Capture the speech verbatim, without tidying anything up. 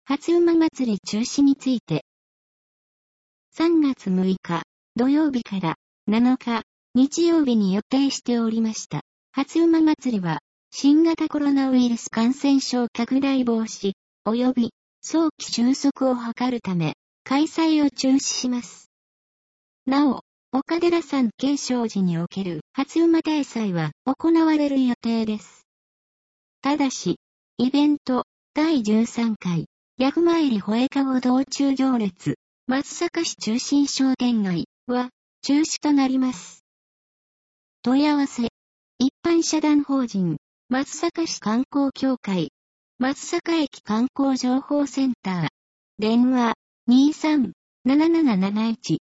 初馬祭り中止について。さんがつむいか、土曜日からなのか、日曜日に予定しておりました。初馬祭りは、新型コロナウイルス感染症拡大防止、及び早期収束を図るため、開催を中止します。なお、岡寺山慶祥寺における初馬大祭は行われる予定です。ただし、イベントだいじゅうさんかい、厄参り吠えかご道中行列、松阪市中心商店街は中止となります。問い合わせ、一般社団法人、松阪市観光協会、松阪駅観光情報センター、電話、にーさん なななななないち